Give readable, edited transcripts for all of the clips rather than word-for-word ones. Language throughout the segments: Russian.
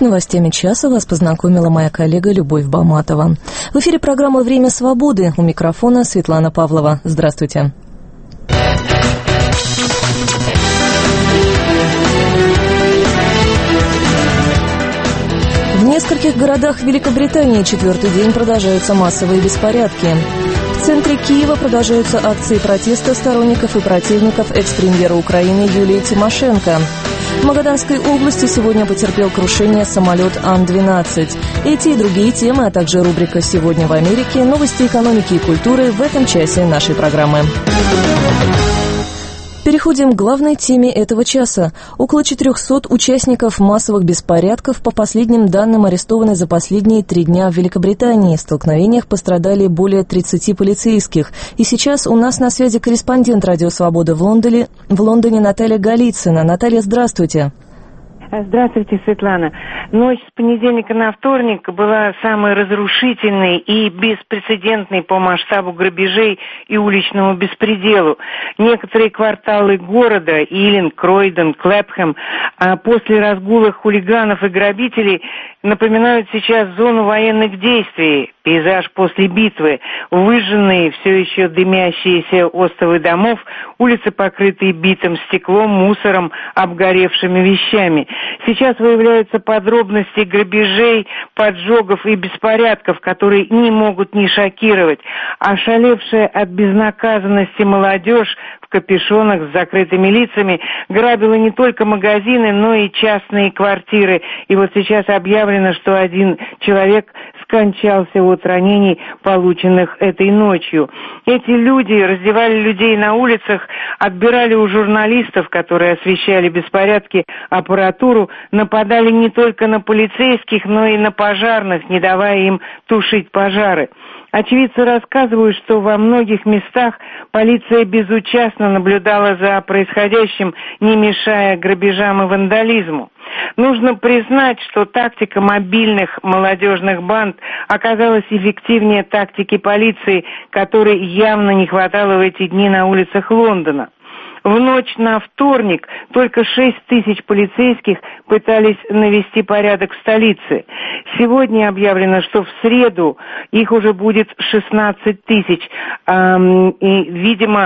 новостями часа вас познакомила моя коллега Любовь Баматова. В эфире программа «Время свободы». У микрофона Светлана Павлова. Здравствуйте. В нескольких городах Великобритании четвертый день продолжаются массовые беспорядки. В центре Киева продолжаются акции протеста сторонников и противников экс-премьера Украины Юлии Тимошенко. В Магаданской области сегодня потерпел крушение самолет Ан-12. Эти и другие темы, а также рубрика «Сегодня в Америке», новости экономики и культуры в этом часе нашей программы. Переходим к главной теме этого часа. Около 400 участников массовых беспорядков, по последним данным, арестованы за последние 3 дня в Великобритании. В столкновениях пострадали более 30 полицейских. И сейчас у нас на связи корреспондент «Радио Свобода» в Лондоне Наталья Голицына. Наталья, здравствуйте. Здравствуйте, Светлана. Ночь с понедельника на вторник была самой разрушительной и беспрецедентной по масштабу грабежей и уличному беспределу. Некоторые кварталы города, Иллинг, Кройдон, Клэпхэм, после разгула хулиганов и грабителей напоминают сейчас зону военных действий. Пейзаж после битвы, выжженные, все еще дымящиеся остовы домов, улицы, покрытые битым стеклом, мусором, обгоревшими вещами. Сейчас выявляются подробности грабежей, поджогов и беспорядков, которые не могут не шокировать. Ошалевшая от безнаказанности молодежь в капюшонах с закрытыми лицами грабила не только магазины, но и частные квартиры. И вот сейчас объявлено, что один человек скончался от ранений, полученных этой ночью. Эти люди раздевали людей на улицах, отбирали у журналистов, которые освещали беспорядки, аппаратуру, нападали не только на полицейских, но и на пожарных, не давая им тушить пожары. Очевидцы рассказывают, что во многих местах полиция безучастно наблюдала за происходящим, не мешая грабежам и вандализму. Нужно признать, что тактика мобильных молодежных банд оказалась эффективнее тактики полиции, которой явно не хватало в эти дни на улицах Лондона. В ночь на вторник только 6 тысяч полицейских пытались навести порядок в столице. Сегодня объявлено, что в среду их уже будет 16 тысяч. И, видимо,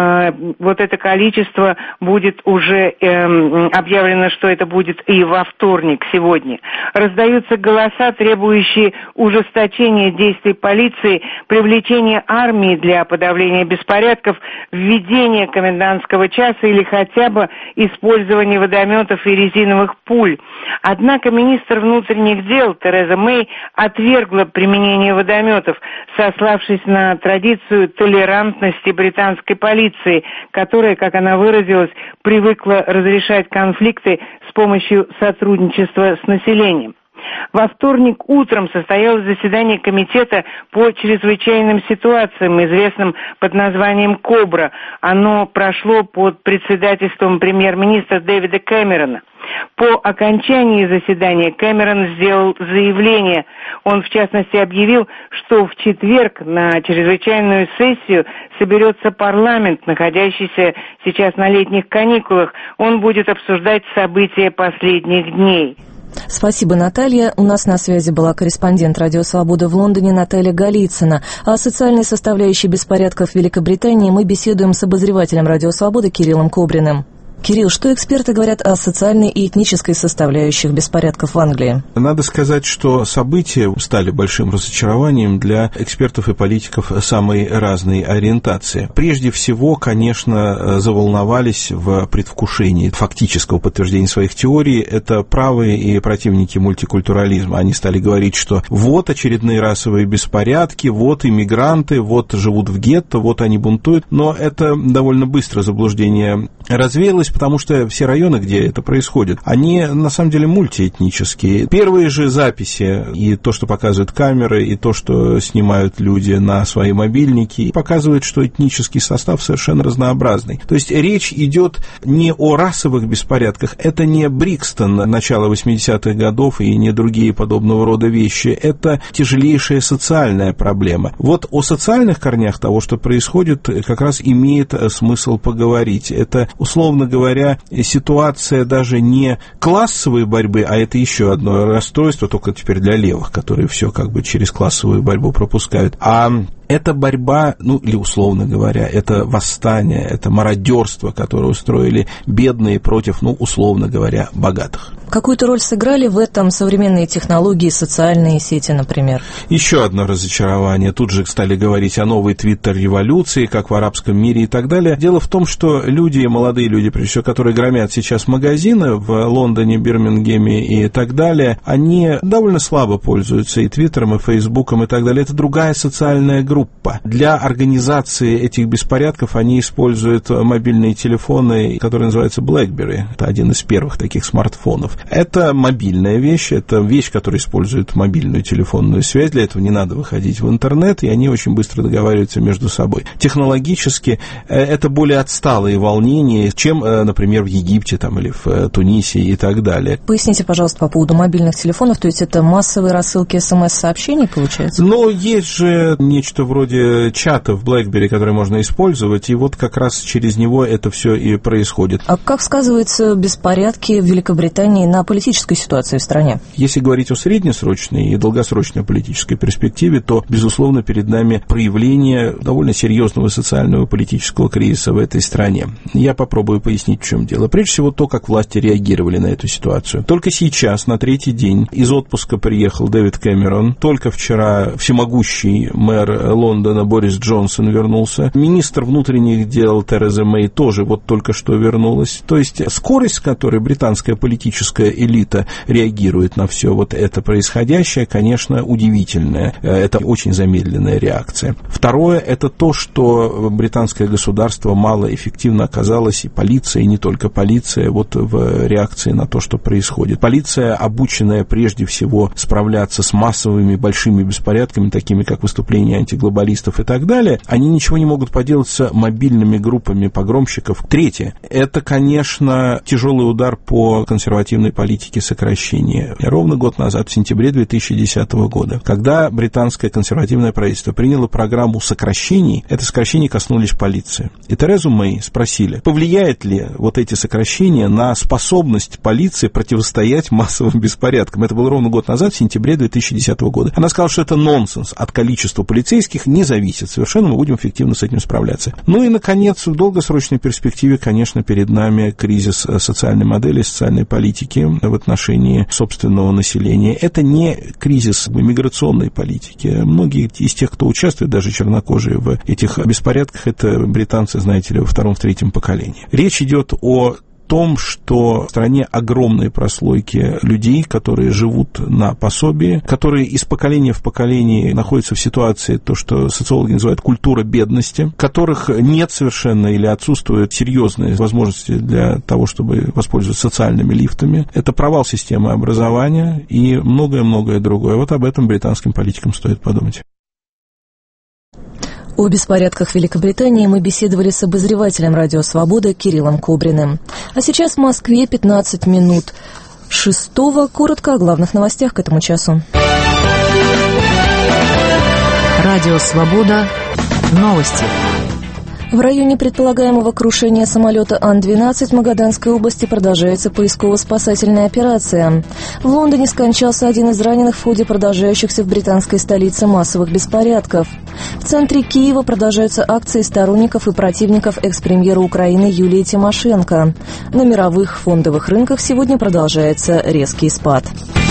вот это количество будет уже объявлено, что это будет и во вторник сегодня. Раздаются голоса, требующие ужесточения действий полиции, привлечения армии для подавления беспорядков, введения комендантского часа или хотя бы использование водометов и резиновых пуль. Однако министр внутренних дел Тереза Мэй отвергла применение водометов, сославшись на традицию толерантности британской полиции, которая, как она выразилась, привыкла разрешать конфликты с помощью сотрудничества с населением. Во вторник утром состоялось заседание комитета по чрезвычайным ситуациям, известным под названием «Кобра». Оно прошло под председательством премьер-министра Дэвида Кэмерона. По окончании заседания Кэмерон сделал заявление. Он, в частности, объявил, что в четверг на чрезвычайную сессию соберется парламент, находящийся сейчас на летних каникулах. Он будет обсуждать события последних дней. Спасибо, Наталья. У нас на связи была корреспондент «Радио Свобода» в Лондоне Наталья Голицына. О социальной составляющей беспорядков в Великобритании мы беседуем с обозревателем «Радио Свобода» Кириллом Кобриным. Кирилл, что эксперты говорят о социальной и этнической составляющих беспорядков в Англии? Надо сказать, что события стали большим разочарованием для экспертов и политиков самой разной ориентации. Прежде всего, конечно, заволновались в предвкушении фактического подтверждения своих теорий это правые и противники мультикультурализма. Они стали говорить, что вот очередные расовые беспорядки, вот иммигранты, вот живут в гетто, вот они бунтуют. Но это довольно быстро заблуждение развеялось, потому что все районы, где это происходит, они на самом деле мультиэтнические. Первые же записи, и то, что показывают камеры, и то, что снимают люди на свои мобильники, показывают, что этнический состав совершенно разнообразный. То есть речь идет не о расовых беспорядках, это не Брикстон начала 80-х годов и не другие подобного рода вещи, это тяжелейшая социальная проблема. Вот о социальных корнях того, что происходит, как раз имеет смысл поговорить. Это, условно говоря, говоря, ситуация даже не классовой борьбы, а это еще одно расстройство, только теперь для левых, которые все как бы через классовую борьбу пропускают, а это борьба, или условно говоря, это восстание, это мародерство, которое устроили бедные против, условно говоря, богатых. Какую-то роль сыграли в этом современные технологии, социальные сети, например? Еще одно разочарование. Тут же стали говорить о новой твиттер-революции, как в арабском мире и так далее. Дело в том, что люди, молодые люди, прежде всего, которые громят сейчас магазины в Лондоне, Бирмингеме и так далее, они довольно слабо пользуются и твиттером, и фейсбуком и так далее. Это другая социальная группа. Для организации этих беспорядков они используют мобильные телефоны, которые называются BlackBerry. Это один из первых таких смартфонов. Это мобильная вещь, это вещь, которая использует мобильную телефонную связь, для этого не надо выходить в интернет, и они очень быстро договариваются между собой. Технологически это более отсталые волнения, чем, например, в Египте или в Тунисе и так далее. Поясните, пожалуйста, по поводу мобильных телефонов, то есть это массовые рассылки СМС-сообщений, получается? Есть же нечто вроде чата в BlackBerry, который можно использовать, и вот как раз через него это все и происходит. А как сказываются беспорядки в Великобритании на политической ситуации в стране? Если говорить о среднесрочной и долгосрочной политической перспективе, то, безусловно, перед нами проявление довольно серьезного социального и политического кризиса в этой стране. Я попробую пояснить, в чем дело. Прежде всего, то, как власти реагировали на эту ситуацию. Только сейчас, на третий день, из отпуска приехал Дэвид Кэмерон. Только вчера всемогущий мэр Лондона Борис Джонсон вернулся. Министр внутренних дел Тереза Мэй тоже только что вернулась. То есть скорость, с которой британская политическая элита реагирует на все это происходящее, конечно, удивительная. Это очень замедленная реакция. Второе, это то, что британское государство малоэффективно оказалось, и полиция, и не только полиция, в реакции на то, что происходит. Полиция, обученная прежде всего справляться с массовыми большими беспорядками, такими как выступления антиглобалистов и так далее, они ничего не могут поделать с мобильными группами погромщиков. Третье, это, конечно, тяжелый удар по консервативной политике сокращения. Ровно год назад, в сентябре 2010 года, когда британское консервативное правительство приняло программу сокращений, это сокращения коснулись полиции. И Терезу Мэй спросили, повлияет ли эти сокращения на способность полиции противостоять массовым беспорядкам. Это было ровно год назад, в сентябре 2010 года. Она сказала, что это нонсенс. От количества полицейских не зависит совершенно, мы будем эффективно с этим справляться. И, наконец, в долгосрочной перспективе, конечно, перед нами кризис социальной модели, социальной политики в отношении собственного населения. Это не кризис миграционной политики. Многие из тех, кто участвует, даже чернокожие, в этих беспорядках, это британцы, знаете ли, во втором, в третьем поколении. Речь идет о том, что в стране огромные прослойки людей, которые живут на пособии, которые из поколения в поколение находятся в ситуации, то, что социологи называют культура бедности, которых нет совершенно или отсутствуют серьезные возможности для того, чтобы воспользоваться социальными лифтами. Это провал системы образования и многое-многое другое. Об этом британским политикам стоит подумать. О беспорядках в Великобритании мы беседовали с обозревателем «Радио Свобода» Кириллом Кобриным. А сейчас в Москве 15 минут 6-го. Коротко о главных новостях к этому часу. Радио Свобода. Новости. В районе предполагаемого крушения самолета Ан-12 в Магаданской области продолжается поисково-спасательная операция. В Лондоне скончался один из раненых в ходе продолжающихся в британской столице массовых беспорядков. В центре Киева продолжаются акции сторонников и противников экс-премьера Украины Юлии Тимошенко. На мировых фондовых рынках сегодня продолжается резкий спад.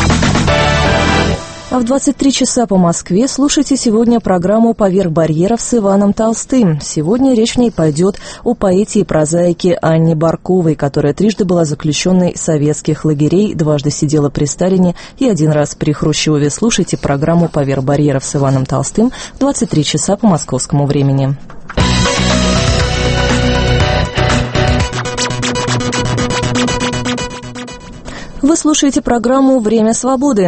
А в 23 часа по Москве слушайте сегодня программу «Поверх барьеров» с Иваном Толстым. Сегодня речь в ней пойдет о поэте и прозаике Анне Барковой, которая трижды была заключенной советских лагерей, дважды сидела при Сталине и один раз при Хрущеве. Слушайте программу «Поверх барьеров» с Иваном Толстым в 23 часа по московскому времени. Вы слушаете программу «Время свободы». В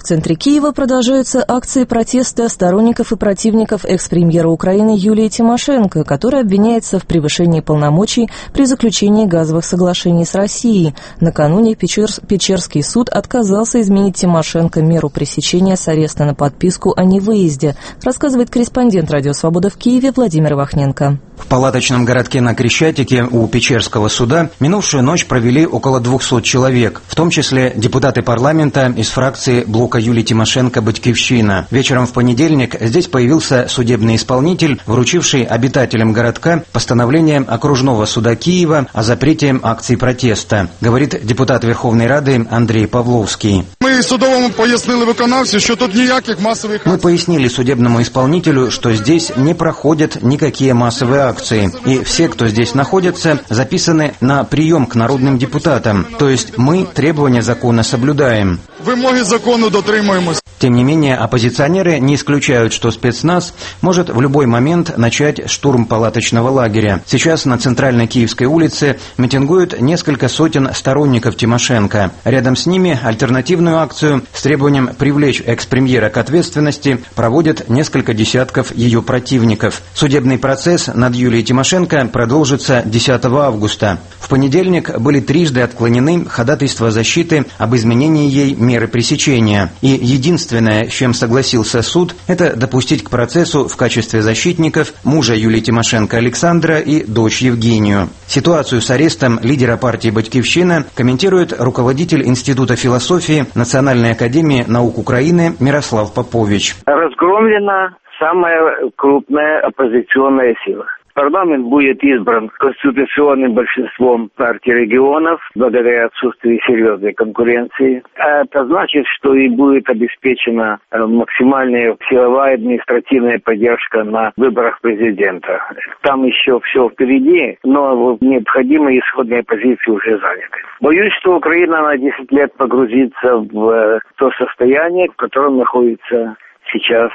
центре Киева продолжаются акции протеста сторонников и противников экс-премьера Украины Юлии Тимошенко, которая обвиняется в превышении полномочий при заключении газовых соглашений с Россией. Накануне Печерский суд отказался изменить Тимошенко меру пресечения с ареста на подписку о невыезде, рассказывает корреспондент «Радио Свобода» в Киеве Владимир Вахненко. В палаточном городке на Крещатике у Печерского суда минувшую ночь провели около 200 человек, в том числе депутаты парламента из фракции блока Юлии Тимошенко «Батькивщина». Вечером в понедельник здесь появился судебный исполнитель, вручивший обитателям городка постановление окружного суда Киева о запрете акций протеста, говорит депутат Верховной Рады Андрей Павловский. Мы судовому пояснили виконавцю, что тут никаких массовых акций. Мы пояснили судебному исполнителю, что здесь не проходят никакие массовые акции. И все, кто здесь находится, записаны на прием к народным депутатам. То есть мы требования закона соблюдаем. Вымоги закону дотримуємось. Тем не менее, оппозиционеры не исключают, что спецназ может в любой момент начать штурм палаточного лагеря. Сейчас на центральной Киевской улице митингуют несколько сотен сторонников Тимошенко. Рядом с ними альтернативную акцию с требованием привлечь экс-премьера к ответственности проводят несколько десятков ее противников. Судебный процесс над Юлией Тимошенко продолжится 10 августа. В понедельник были трижды отклонены ходатайства защиты об изменении ей меры пресечения. И единственное, с чем согласился суд, это допустить к процессу в качестве защитников мужа Юлии Тимошенко Александра и дочь Евгению. Ситуацию с арестом лидера партии «Батькивщина» комментирует руководитель Института философии Национальной академии наук Украины Мирослав Попович. Разгромлена самая крупная оппозиционная сила. Парламент будет избран конституционным большинством партий регионов благодаря отсутствию серьезной конкуренции. Это значит, что и будет обеспечена максимальная силовая административная поддержка на выборах президента. Там еще все впереди, но необходимые исходные позиции уже заняты. Боюсь, что Украина на 10 лет погрузится в то состояние, в котором находится сейчас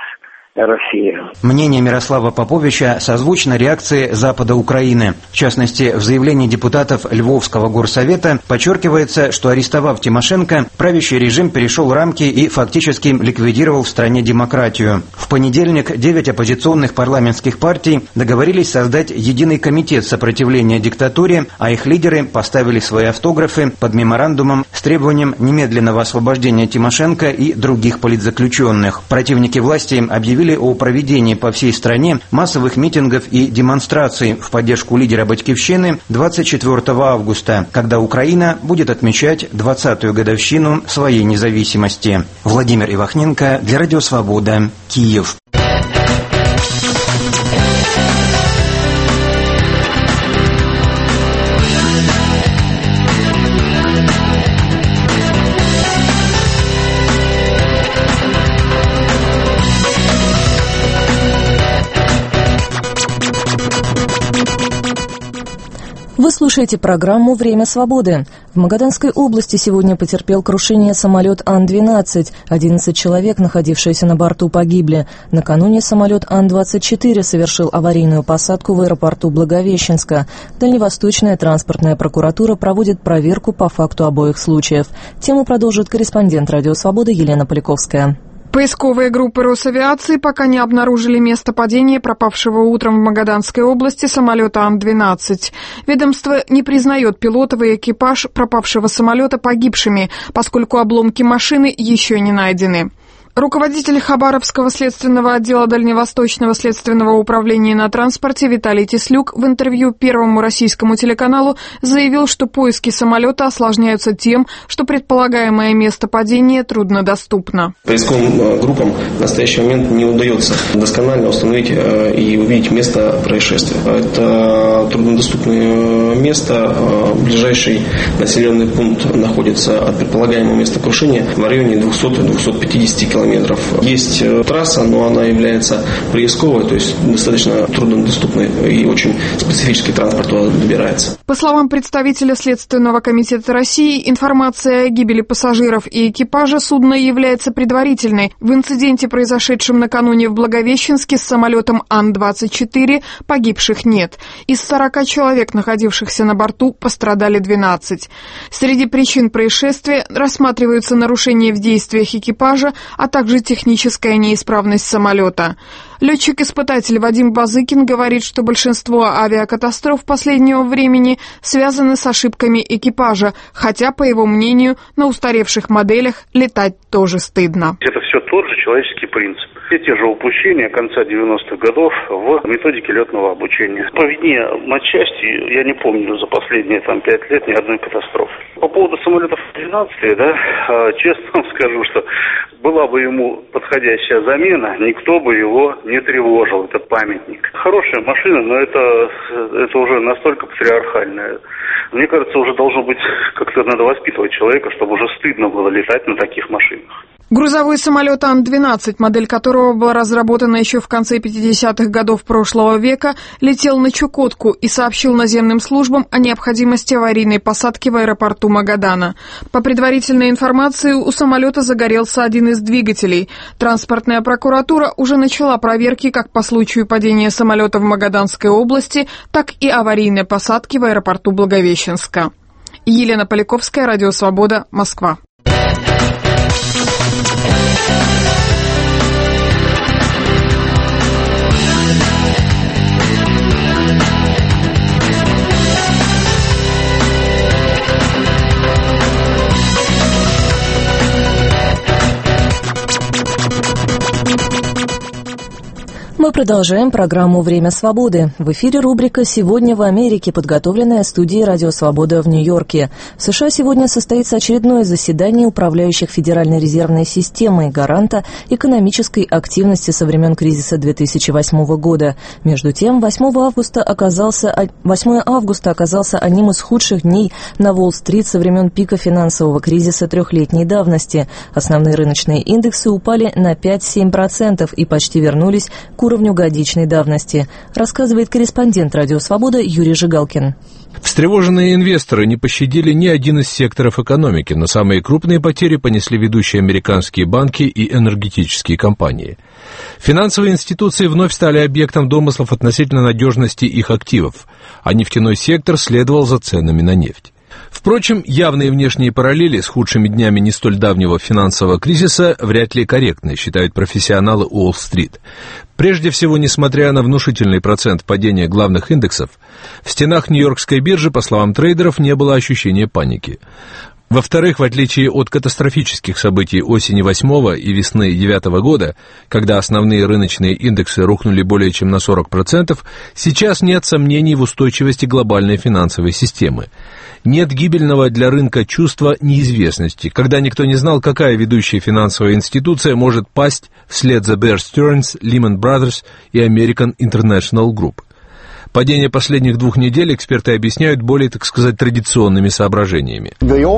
Россия. Мнение Мирослава Поповича созвучно реакции Запада Украины. В частности, в заявлении депутатов Львовского горсовета подчеркивается, что, арестовав Тимошенко, правящий режим перешел рамки и фактически ликвидировал в стране демократию. В понедельник 9 оппозиционных парламентских партий договорились создать единый комитет сопротивления диктатуре, а их лидеры поставили свои автографы под меморандумом с требованием немедленного освобождения Тимошенко и других политзаключенных. Противники власти объявили о проведении по всей стране массовых митингов и демонстраций в поддержку лидера «Батькивщины» 24 августа, когда Украина будет отмечать 20-ю годовщину своей независимости. Владимир Ивахненко для Радио Свобода, Киев. Вы слушаете программу «Время свободы». В Магаданской области сегодня потерпел крушение самолет Ан-12. 11 человек, находившиеся на борту, погибли. Накануне самолет Ан-24 совершил аварийную посадку в аэропорту Благовещенска. Дальневосточная транспортная прокуратура проводит проверку по факту обоих случаев. Тему продолжит корреспондент «Радио Свобода» Елена Поляковская. Поисковые группы Росавиации пока не обнаружили место падения пропавшего утром в Магаданской области самолета Ан-12. Ведомство не признает пилотов и экипаж пропавшего самолета погибшими, поскольку обломки машины еще не найдены. Руководитель Хабаровского следственного отдела Дальневосточного следственного управления на транспорте Виталий Теслюк в интервью Первому российскому телеканалу заявил, что поиски самолета осложняются тем, что предполагаемое место падения труднодоступно. Поисковым группам в настоящий момент не удается досконально установить и увидеть место происшествия. Это труднодоступное место. Ближайший населенный пункт находится от предполагаемого места крушения в районе 200-250 километров километров. Есть трасса, но она является приисковой, то есть достаточно труднодоступной, и очень специфический транспорт туда добирается. По словам представителя Следственного комитета России, информация о гибели пассажиров и экипажа судна является предварительной. В инциденте, произошедшем накануне в Благовещенске с самолетом Ан-24, погибших нет. Из 40 человек, находившихся на борту, пострадали 12. Среди причин происшествия рассматриваются нарушения в действиях экипажа, а также техническая неисправность самолета. Летчик-испытатель Вадим Базыкин говорит, что большинство авиакатастроф последнего времени связаны с ошибками экипажа, хотя, по его мнению, на устаревших моделях летать тоже стыдно. Это все тот же человеческий принцип. Все те же упущения конца 90-х годов в методике летного обучения. По вине матчасти я не помню за последние 5 лет ни одной катастрофы. По поводу самолетов 12, честно вам скажу, что была бы ему подходящая замена, никто бы его не тревожил, этот памятник. Хорошая машина, но это уже настолько патриархальная. Мне кажется, уже должно быть, как-то надо воспитывать человека, чтобы уже стыдно было летать на таких машинах. Грузовой самолет Ан-12, модель которого была разработана еще в конце 50-х годов прошлого века, летел на Чукотку и сообщил наземным службам о необходимости аварийной посадки в аэропорту Магадана. По предварительной информации, у самолета загорелся один из двигателей. Транспортная прокуратура уже начала проверки как по случаю падения самолета в Магаданской области, так и аварийной посадки в аэропорту Благовещенска. Елена Поляковская, Радио Свобода, Москва. Мы продолжаем программу «Время свободы». В эфире рубрика «Сегодня в Америке», подготовленная студией «Радио Свобода» в Нью-Йорке. В США сегодня состоится очередное заседание управляющих Федеральной резервной системой, гаранта экономической активности со времен кризиса 2008 года. Между тем, 8 августа оказался одним из худших дней на Уолл-стрит со времен пика финансового кризиса трехлетней давности. Основные рыночные индексы упали на 5-7% и почти вернулись к уровню годичной давности, рассказывает корреспондент «Радио Свобода» Юрий Жигалкин. Встревоженные инвесторы не пощадили ни один из секторов экономики, но самые крупные потери понесли ведущие американские банки и энергетические компании. Финансовые институции вновь стали объектом домыслов относительно надежности их активов, а нефтяной сектор следовал за ценами на нефть. Впрочем, явные внешние параллели с худшими днями не столь давнего финансового кризиса вряд ли корректны, считают профессионалы Уолл-стрит. Прежде всего, несмотря на внушительный процент падения главных индексов, в стенах Нью-Йоркской биржи, по словам трейдеров, не было ощущения паники. Во-вторых, в отличие от катастрофических событий осени 8 и весны 9 года, когда основные рыночные индексы рухнули более чем на 40%, сейчас нет сомнений в устойчивости глобальной финансовой системы. Нет гибельного для рынка чувства неизвестности, когда никто не знал, какая ведущая финансовая институция может пасть вслед за Bear Stearns, Lehman Brothers и American International Group. Падение последних 2 недель эксперты объясняют более, так сказать, традиционными соображениями.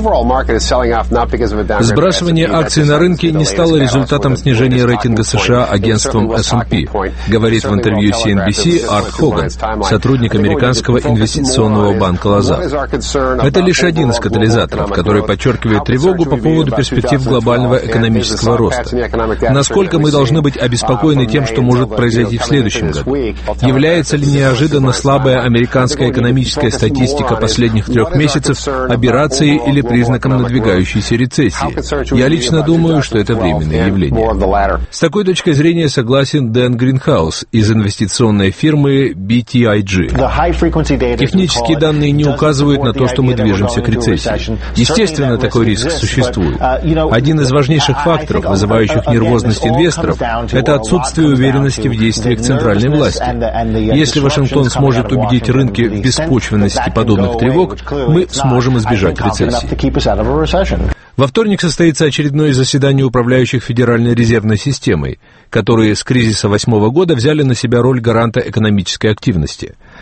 Сбрасывание акций на рынке не стало результатом снижения рейтинга США агентством S&P, говорит в интервью CNBC Арт Хоган, сотрудник американского инвестиционного банка Лазар. Это лишь один из катализаторов, который подчеркивает тревогу по поводу перспектив глобального экономического роста. Насколько мы должны быть обеспокоены тем, что может произойти в следующем году? Является ли неожиданно слабая американская экономическая статистика последних 3 месяцев аберрацией или признаком надвигающейся рецессии? Я лично думаю, что это временное явление. С такой точкой зрения согласен Дэн Гринхаус из инвестиционной фирмы BTIG. Технические данные не указывают на то, что мы движемся к рецессии. Естественно, такой риск существует. Один из важнейших факторов, вызывающих нервозность инвесторов, это отсутствие уверенности в действиях центральной власти. Если Вашингтон сможет убедить рынки в беспочвенности подобных тревог, мы сможем избежать рецессии. Во вторник состоится очередное заседание управляющих Федеральной резервной системой, которые с кризиса 2008 года взяли на себя роль гаранта экономической активности.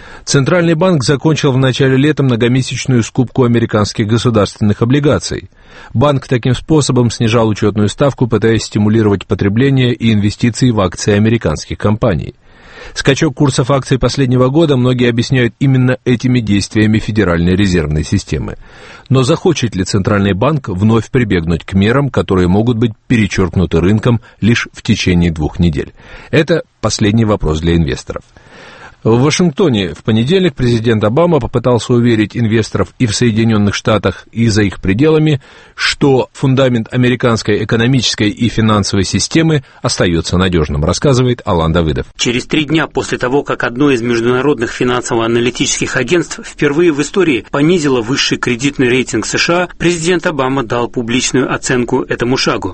Центральный банк закончил в начале лета многомесячную скупку американских государственных облигаций. Банк таким способом снижал учетную ставку, пытаясь стимулировать потребление и инвестиции в акции американских компаний. Скачок курсов акций последнего года многие объясняют именно этими действиями Федеральной резервной системы. Но захочет ли Центральный банк вновь прибегнуть к мерам, которые могут быть перечеркнуты рынком лишь в течение 2 недель? Это последний вопрос для инвесторов. В Вашингтоне в понедельник президент Обама попытался уверить инвесторов и в Соединенных Штатах, и за их пределами, что фундамент американской экономической и финансовой системы остается надежным, рассказывает Алан Давыдов. Через 3 дня после того, как одно из международных финансово-аналитических агентств впервые в истории понизило высший кредитный рейтинг США, президент Обама дал публичную оценку этому шагу.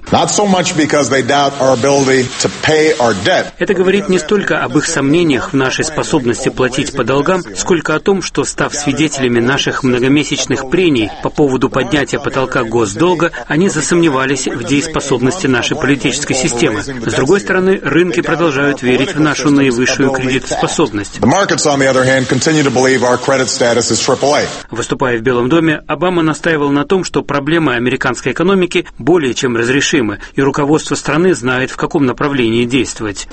Это говорит не столько об их сомнениях в нашей способности платить по долгам, сколько о том, что, став свидетелями наших многомесячных прений по поводу поднятия потолка госдолга, они засомневались в дееспособности нашей политической системы. С другой стороны, рынки продолжают верить в нашу наивысшую кредитоспособность. Выступая в Белом доме, Обама настаивал на том, что проблемы американской экономики более чем разрешимы, и руководство страны знает, в каком направлении действовать.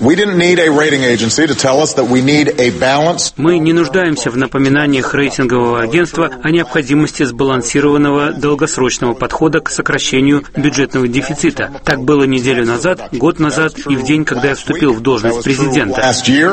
Мы не нуждаемся в напоминаниях рейтингового агентства о необходимости сбалансированного долгосрочного подхода к сокращению бюджетного дефицита. Так было неделю назад, год назад и в день, когда я вступил в должность президента.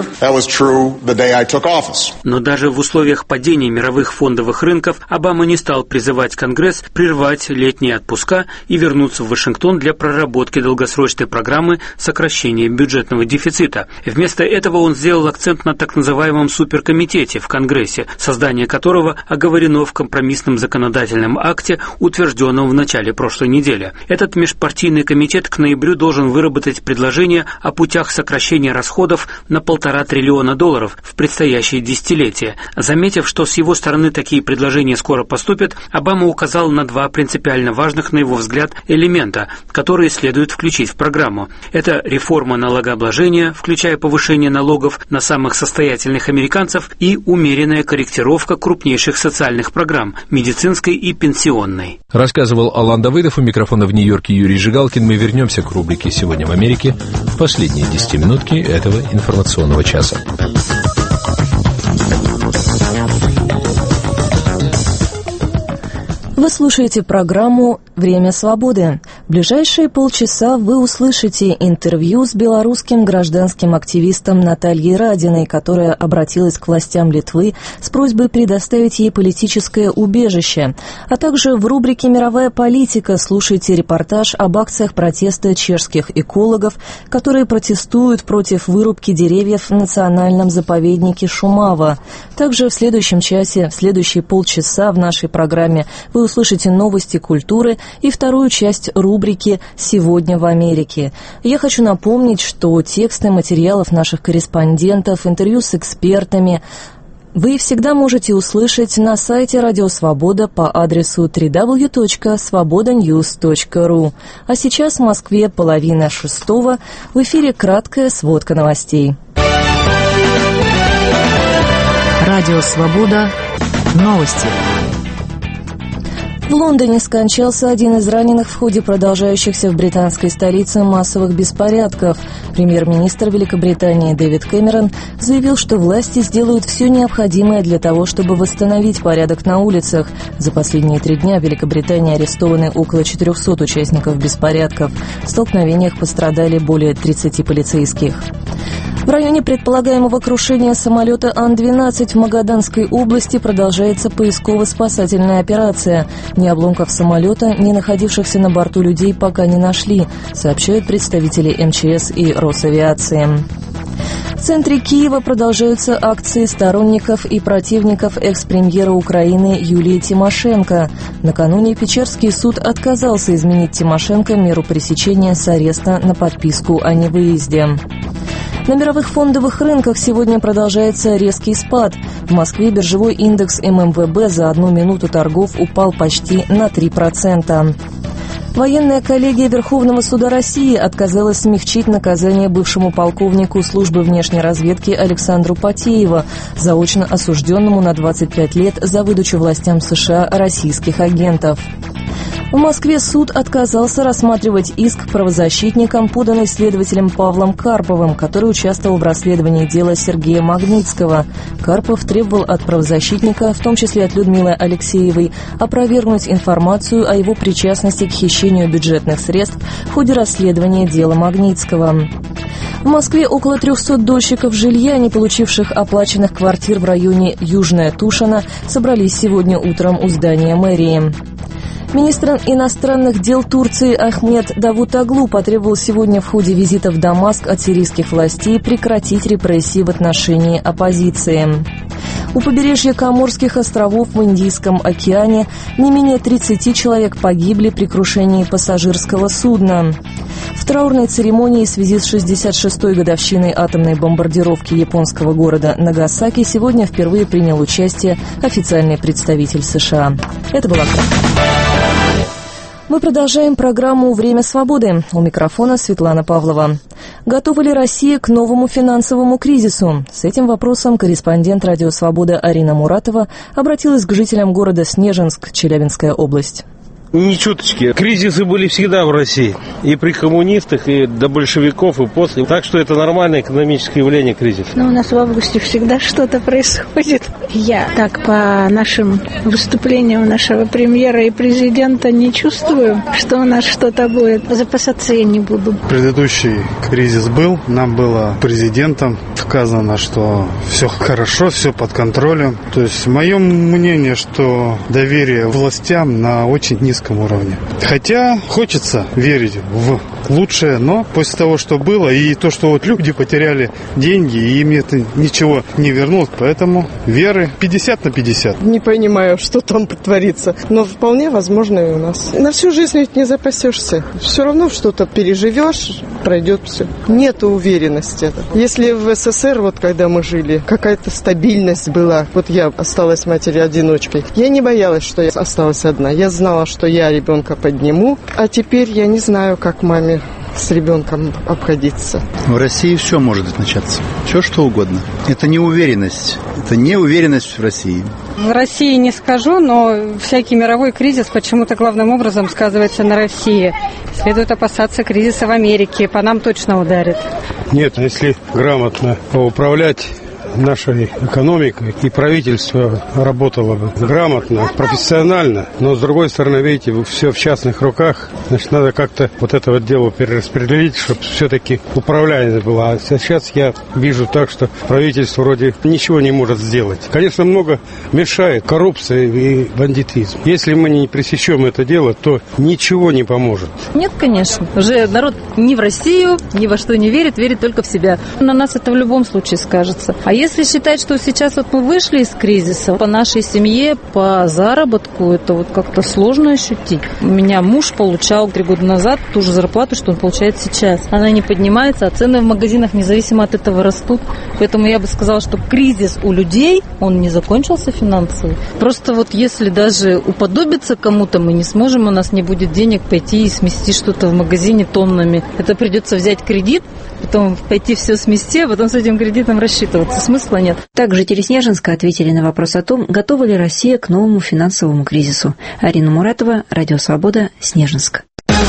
Но даже в условиях падения мировых фондовых рынков Обама не стал призывать Конгресс прервать летние отпуска и вернуться в Вашингтон для проработки долгосрочной программы сокращения бюджетного дефицита. Вместо этого он сделал акцент на так называемом суперкомитете в Конгрессе, создание которого оговорено в компромиссном законодательном акте, утвержденном в начале прошлой недели. Этот межпартийный комитет к ноябрю должен выработать предложение о путях сокращения расходов на $1,5 триллиона в предстоящее десятилетие. Заметив, что с его стороны такие предложения скоро поступят, Обама указал на 2 принципиально важных, на его взгляд, элемента, которые следует включить в программу. Это реформа налогообложения, включая повышение налогов на самых состоятельных американцев, и умеренная корректировка крупнейших социальных программ – медицинской и пенсионной. Рассказывал Алан Давыдов. У микрофона в Нью-Йорке Юрий Жигалкин. Мы вернемся к рубрике «Сегодня в Америке» в последние 10-минутки этого информационного часа. Вы слушаете программу «Время свободы». В ближайшие полчаса вы услышите интервью с белорусским гражданским активистом Натальей Радиной, которая обратилась к властям Литвы с просьбой предоставить ей политическое убежище. А также в рубрике «Мировая политика» слушайте репортаж об акциях протеста чешских экологов, которые протестуют против вырубки деревьев в национальном заповеднике Шумава. Также в следующем часе, в следующие полчаса в нашей программе вы услышите новости культуры и вторую часть рубрики «Сегодня в Америке». Я хочу напомнить, что тексты материалов наших корреспондентов, интервью с экспертами вы всегда можете услышать на сайте Радио Свобода по адресу www.svobodanews.ru. А сейчас в Москве 5:30. В эфире краткая сводка новостей. Радио Свобода. Новости. В Лондоне скончался один из раненых в ходе продолжающихся в британской столице массовых беспорядков. Премьер-министр Великобритании Дэвид Кэмерон заявил, что власти сделают все необходимое для того, чтобы восстановить порядок на улицах. За последние 3 дня в Великобритании арестованы около 400 участников беспорядков. В столкновениях пострадали более 30 полицейских. В районе предполагаемого крушения самолета Ан-12 в Магаданской области продолжается поисково-спасательная операция. Ни обломков самолета, ни находившихся на борту людей пока не нашли, сообщают представители МЧС и Росавиации. В центре Киева продолжаются акции сторонников и противников экс-премьера Украины Юлии Тимошенко. Накануне Печерский суд отказался изменить Тимошенко меру пресечения с ареста на подписку о невыезде. На мировых фондовых рынках сегодня продолжается резкий спад. В Москве биржевой индекс ММВБ за 1 минуту торгов упал почти на 3%. Военная коллегия Верховного суда России отказалась смягчить наказание бывшему полковнику службы внешней разведки Александру Потееву, заочно осужденному на 25 лет за выдачу властям США российских агентов. В Москве суд отказался рассматривать иск к правозащитникам, поданный следователем Павлом Карповым, который участвовал в расследовании дела Сергея Магнитского. Карпов требовал от правозащитника, в том числе от Людмилы Алексеевой, опровергнуть информацию о его причастности к хищению бюджетных средств в ходе расследования дела Магнитского. В Москве около 300 дольщиков жилья, не получивших оплаченных квартир в районе Южная Тушина, собрались сегодня утром у здания мэрии. Министр иностранных дел Турции Ахмед Давутоглу потребовал сегодня в ходе визита в Дамаск от сирийских властей прекратить репрессии в отношении оппозиции. У побережья Коморских островов в Индийском океане не менее 30 человек погибли при крушении пассажирского судна. В траурной церемонии в связи с 66-й годовщиной атомной бомбардировки японского города Нагасаки сегодня впервые принял участие официальный представитель США. Это была «Кратко». Мы продолжаем программу «Время свободы». У микрофона Светлана Павлова. Готова ли Россия к новому финансовому кризису? С этим вопросом корреспондент «Радио Свобода» Арина Муратова обратилась к жителям города Снежинск, Челябинская область. Ни чуточки. Кризисы были всегда в России. И при коммунистах, и до большевиков, и после. Так что это нормальное экономическое явление, кризис. Но у нас в августе всегда что-то происходит. Я так по нашим выступлениям нашего премьера и президента не чувствую, что у нас что-то будет. Запасаться я не буду. Предыдущий кризис был. Нам было президентом сказано, что все хорошо, все под контролем. То есть мое мнение, что доверие властям на очень низком уровне. Хотя хочется верить в лучшее, но после того, что было, и то, что вот люди потеряли деньги, и им это ничего не вернулось, поэтому веры 50 на 50. Не понимаю, что там творится, но вполне возможно и у нас. На всю жизнь ведь не запасешься. Все равно что-то переживешь, пройдет все. Нет уверенности. Если в СССР, вот когда мы жили, какая-то стабильность была, вот я осталась матерью-одиночкой, я не боялась, что я осталась одна. Я знала, что я ребенка подниму, а теперь я не знаю, как маме с ребенком обходиться. В России все может начаться. Все что угодно. Это неуверенность. Это неуверенность в России. В России не скажу, но всякий мировой кризис почему-то главным образом сказывается на России. Следует опасаться кризиса в Америке. По нам точно ударит. Нет, если грамотно управлять нашей экономикой, и правительство работало бы грамотно, профессионально, но, с другой стороны, видите, все в частных руках, значит, надо как-то вот это вот дело перераспределить, чтобы все-таки управляемость была. А сейчас я вижу так, что правительство вроде ничего не может сделать. Конечно, много мешает коррупция и бандитизм. Если мы не пресечем это дело, то ничего не поможет. Нет, конечно. Уже народ ни в Россию, ни во что не верит, верит только в себя. На нас это в любом случае скажется. А если считать, что сейчас вот мы вышли из кризиса, по нашей семье, по заработку, это вот как-то сложно ощутить. У меня муж получал 3 года назад ту же зарплату, что он получает сейчас. Она не поднимается, а цены в магазинах независимо от этого растут. Поэтому я бы сказала, что кризис у людей, он не закончился финансово. Просто вот если даже уподобиться кому-то мы не сможем, у нас не будет денег пойти и смести что-то в магазине тоннами. Это придется взять кредит, потом пойти все смести, а потом с этим кредитом рассчитываться. Смысла нет. Так жители Снежинска ответили на вопрос о том, готова ли Россия к новому финансовому кризису. Арина Муратова, Радио Свобода, Снежинск.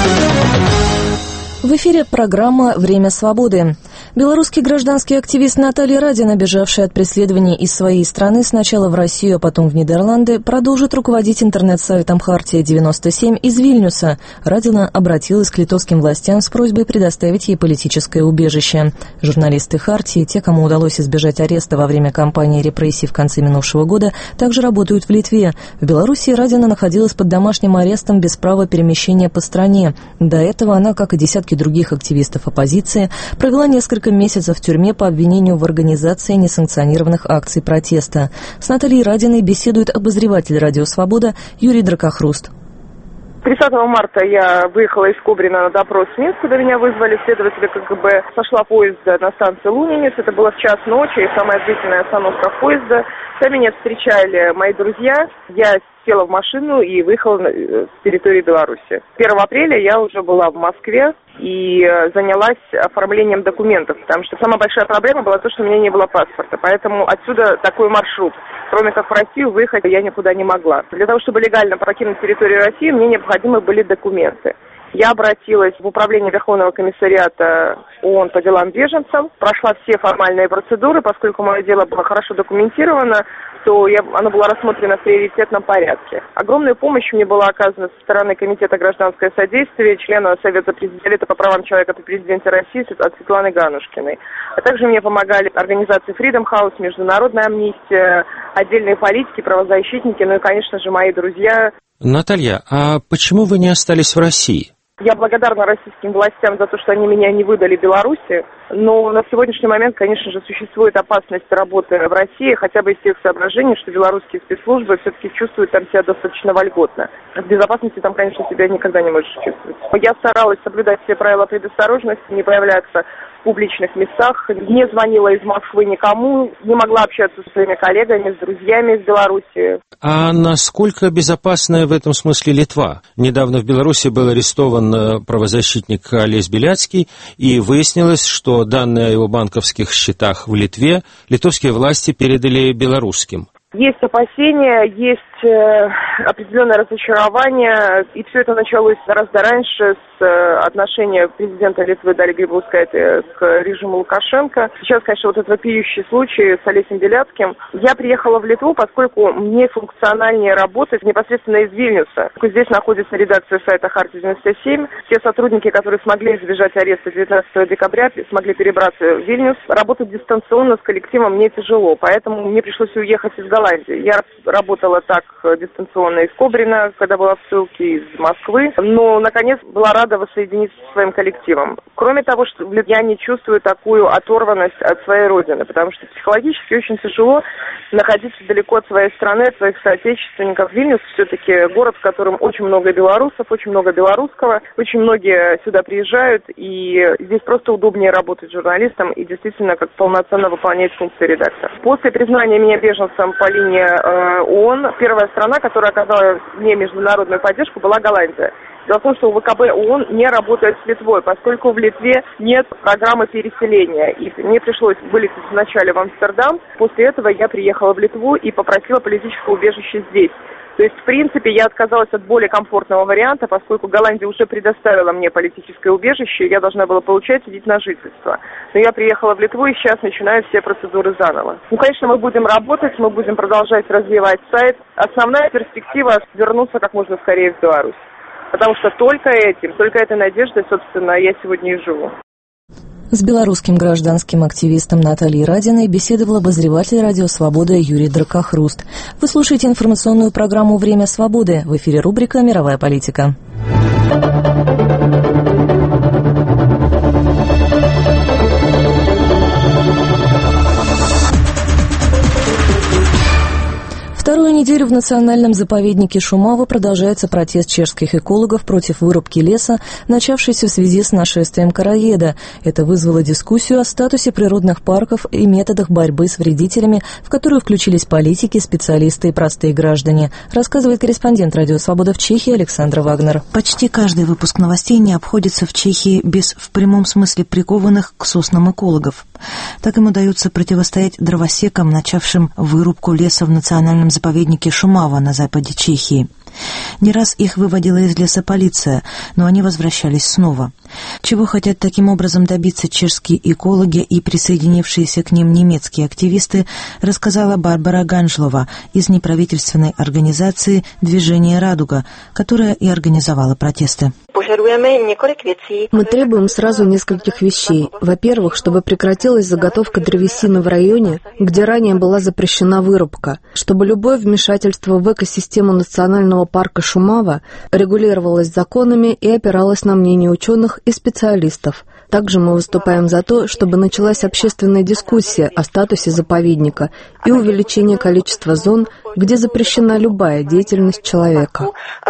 В эфире программа «Время свободы». Белорусский гражданский активист Наталья Радина, бежавшая от преследований из своей страны сначала в Россию, а потом в Нидерланды, продолжит руководить интернет-сайтом «Хартия-97» из Вильнюса. Радина обратилась к литовским властям с просьбой предоставить ей политическое убежище. Журналисты «Хартии», те, кому удалось избежать ареста во время кампании репрессий в конце минувшего года, также работают в Литве. В Беларуси Радина находилась под домашним арестом без права перемещения по стране. До этого она, как и десятки других активистов оппозиции, провела несколько месяцев в тюрьме по обвинению в организации несанкционированных акций протеста. С Натальей Радиной беседует обозреватель «Радио Свобода» Юрий Дракохруст. 30 марта я выехала из Кобрина на допрос в Минск, куда меня вызвали следователи КГБ. Сошла поезд на станции Лунинец, это было в час ночи, и самая длительная остановка поезда. Там меня встречали мои друзья. Я села в машину и выехала с территории Беларуси. 1 апреля я уже была в Москве и занялась оформлением документов, потому что самая большая проблема была то, что у меня не было паспорта, поэтому отсюда такой маршрут. Кроме как в Россию выехать я никуда не могла. Для того, чтобы легально покинуть территорию России, мне необходимы были документы. Я обратилась в управление Верховного комиссариата ООН по делам беженцам, прошла все формальные процедуры, поскольку мое дело было хорошо документировано, то оно было рассмотрено в приоритетном порядке. Огромная помощь мне была оказана со стороны Комитета гражданское содействие, члена Совета по правам человека при президенте России от Светланы Ганушкиной. А также мне помогали организации Freedom House, Международная амнистия, отдельные политики, правозащитники, ну и, конечно же, мои друзья. Наталья, а почему вы не остались в России? Я благодарна российским властям за то, что они меня не выдали Беларуси, но на сегодняшний момент, конечно же, существует опасность работы в России, хотя бы из тех соображений, что белорусские спецслужбы все-таки чувствуют там себя достаточно вольготно. В безопасности там, конечно, себя никогда не можешь чувствовать. Я старалась соблюдать все правила предосторожности, не появляться в публичных местах, не звонила из Москвы никому, не могла общаться со своими коллегами, с друзьями из Беларуси. А насколько безопасная в этом смысле Литва? Недавно в Беларуси был арестован правозащитник Олесь Беляцкий, и выяснилось, что данные о его банковских счетах в Литве литовские власти передали белорусским. Есть опасения, есть определенное разочарование, и все это началось гораздо раньше с отношения президента Литвы Дали Грибаускайте к режиму Лукашенко. Сейчас, конечно, вот этот вопиющий случай с Олесем Беляцким. Я приехала в Литву, поскольку мне функциональнее работать непосредственно из Вильнюса. Здесь находится редакция сайта «Хартия-97». Те сотрудники, которые смогли избежать ареста 19 декабря, смогли перебраться в Вильнюс. Работать дистанционно с коллективом мне тяжело, поэтому мне пришлось уехать из Голландии. Я работала так дистанционно из Кобрина, когда была в ссылке, из Москвы, но, наконец, была рада воссоединиться со своим коллективом. Кроме того, что я не чувствую такую оторванность от своей родины, потому что психологически очень тяжело находиться далеко от своей страны, от своих соотечественников. Вильнюс все-таки город, в котором очень много белорусов, очень много белорусского, очень многие сюда приезжают, и здесь просто удобнее работать журналистом и действительно как полноценно выполнять функции редактора. После признания меня беженцем по линии ООН, первая страна, которая оказала мне международную поддержку, была Голландия. Дело в том, что ВКБ ООН не работает с Литвой, поскольку в Литве нет программы переселения. И мне пришлось вылететь вначале в Амстердам. После этого я приехала в Литву и попросила политическое убежище здесь. То есть, в принципе, я отказалась от более комфортного варианта, поскольку Голландия уже предоставила мне политическое убежище, и я должна была получать вид на жительство. Но я приехала в Литву и сейчас начинаю все процедуры заново. Ну, конечно, мы будем работать, мы будем продолжать развивать сайт. Основная перспектива – вернуться как можно скорее в Беларусь. Потому что только этой надеждой, собственно, я сегодня и живу. С белорусским гражданским активистом Натальей Радиной беседовал обозреватель «Радио Свобода» Юрий Дракохруст. Вы слушаете информационную программу «Время свободы». В эфире рубрика «Мировая политика». Вторую неделю в национальном заповеднике Шумава продолжается протест чешских экологов против вырубки леса, начавшийся в связи с нашествием короеда. Это вызвало дискуссию о статусе природных парков и методах борьбы с вредителями, в которую включились политики, специалисты и простые граждане, рассказывает корреспондент «Радио Свобода» в Чехии Александра Вагнер. Почти каждый выпуск новостей не обходится в Чехии без в прямом смысле прикованных к соснам экологов. Так им удается противостоять дровосекам, начавшим вырубку леса в национальном заповеднике Шумава на западе Чехии. Не раз их выводила из леса полиция, но они возвращались снова. Чего хотят таким образом добиться чешские экологи и присоединившиеся к ним немецкие активисты, рассказала Барбара Ганжлова из неправительственной организации «Движение Радуга», которая и организовала протесты. Мы требуем сразу нескольких вещей. Во-первых, чтобы прекратилась заготовка древесины в районе, где ранее была запрещена вырубка, чтобы любое вмешательство в экосистему национального Национального парка Шумава регулировалась законами и опиралась на мнение ученых и специалистов. Также мы выступаем за то, чтобы началась общественная дискуссия о статусе заповедника и увеличение количества зон, где запрещена любая деятельность человека.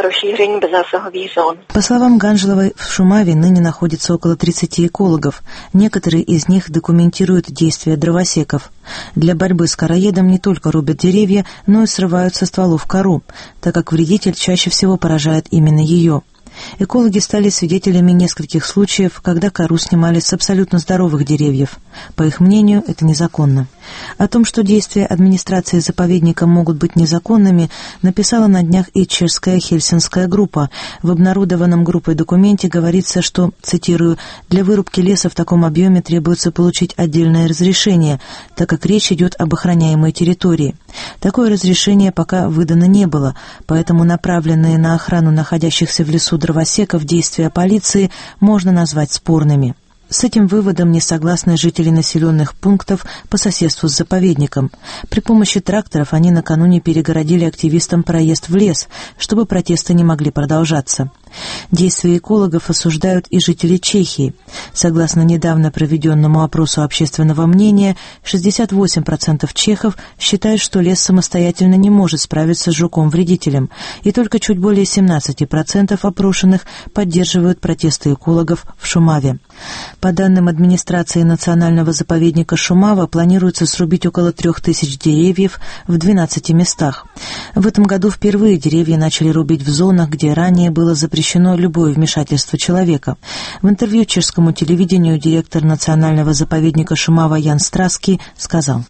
По словам Ганжеловой, в Шумаве ныне находится около 30 экологов. Некоторые из них документируют действия дровосеков. Для борьбы с короедом не только рубят деревья, но и срывают со стволов кору, так как вредитель чаще всего поражает именно ее. Экологи стали свидетелями нескольких случаев, когда кору снимали с абсолютно здоровых деревьев. По их мнению, это незаконно. О том, что действия администрации заповедника могут быть незаконными, написала на днях и чешская хельсинская группа. В обнародованном группой документе говорится, что, цитирую, «для вырубки леса в таком объеме требуется получить отдельное разрешение, так как речь идет об охраняемой территории. Такое разрешение пока выдано не было, поэтому направленные на охрану находящихся в лесу дровосеков действия полиции можно назвать спорными». С этим выводом не согласны жители населенных пунктов по соседству с заповедником. При помощи тракторов они накануне перегородили активистам проезд в лес, чтобы протесты не могли продолжаться. Действия экологов осуждают и жители Чехии. Согласно недавно проведенному опросу общественного мнения, 68% чехов считают, что лес самостоятельно не может справиться с жуком-вредителем, и только чуть более 17% опрошенных поддерживают протесты экологов в Шумаве. По данным администрации национального заповедника Шумава, планируется срубить около 3000 деревьев в 12 местах. В этом году впервые деревья начали рубить в зонах, где ранее было запрещено любое вмешательство человека. В интервью чешскому телевидению директор национального заповедника Шумава Ян Страский сказал: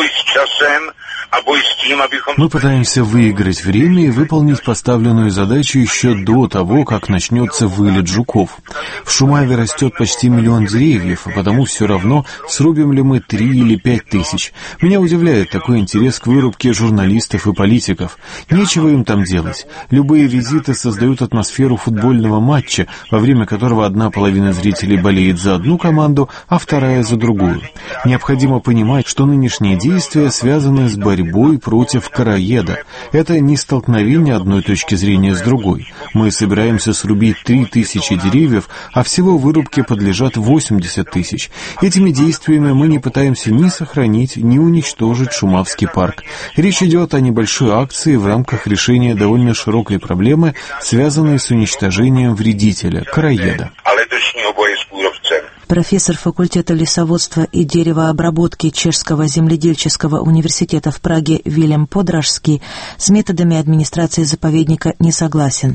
мы пытаемся выиграть время и выполнить поставленную задачу еще до того, как начнется вылет жуков. В Шумаве растет почти 1 миллион деревьев, а потому все равно, срубим ли мы 3 или 5 тысяч. Меня удивляет такой интерес к вырубке журналистов и политиков. Нечего им там делать. Любые визиты создают атмосферу футбольного матча, во время которого одна половина зрителей болеет за одну команду, а вторая за другую. Необходимо понимать, что нынешние действия связаны с борьбой против короеда. Это не столкновение одной точки зрения с другой. Мы собираемся срубить 3000 деревьев, а всего вырубке подлежат 80 тысяч. Этими действиями мы не пытаемся ни сохранить, ни уничтожить Шумавский парк. Речь идет о небольшой акции в рамках решения довольно широкой проблемы, связанной с уничтожением вредителя, короеда. Профессор факультета лесоводства и деревообработки Чешского земледельческого университета в Праге Вильям Подражский с методами администрации заповедника не согласен.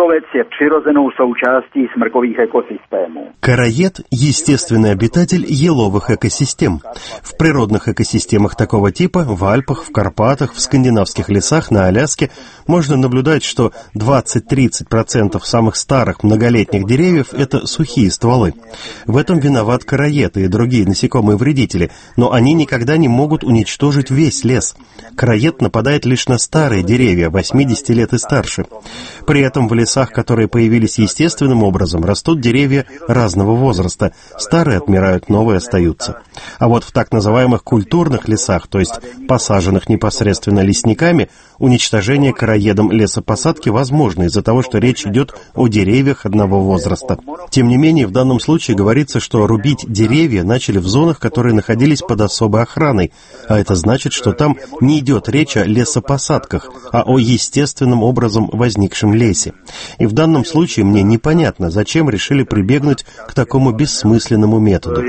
Короед – естественный обитатель еловых экосистем. В природных экосистемах такого типа, в Альпах, в Карпатах, в скандинавских лесах, на Аляске, можно наблюдать, что 20-30% самых старых многолетних деревьев – это сухие стволы. В этом виноват короед и другие насекомые-вредители, но они никогда не могут уничтожить весь лес. Короед нападает лишь на старые деревья, 80 лет и старше. При этом в лесах, которые появились естественным образом, растут деревья разного возраста. Старые отмирают, новые остаются. А вот в так называемых культурных лесах, то есть посаженных непосредственно лесниками, уничтожение короедом лесопосадки возможно из-за того, что речь идет о деревьях одного возраста. Тем не менее, в данном случае говорится, что рубить деревья начали в зонах, которые находились под особой охраной, а это значит, что там не идет речь о лесопосадках, а о естественным образом возникшем лесе. И в данном случае мне непонятно, зачем решили прибегнуть к такому бессмысленному методу.